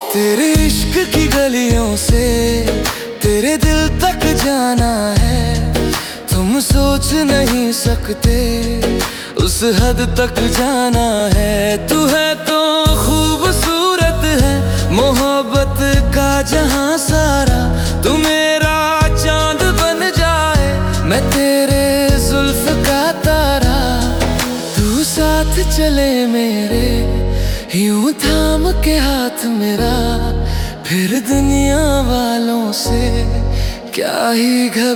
तेरे इश्क की गलियों से तेरे दिल तक जाना है। तुम सोच नहीं सकते उस हद तक जाना है। तू है तो खूबसूरत है मोहब्बत का जहां सारा। तू मेरा चांद बन जाए मैं तेरे जुल्फ का तारा। तू साथ चले मेरे यूं थाम के हाथ मेरा, फिर दुनिया वालों से क्या ही घबराना।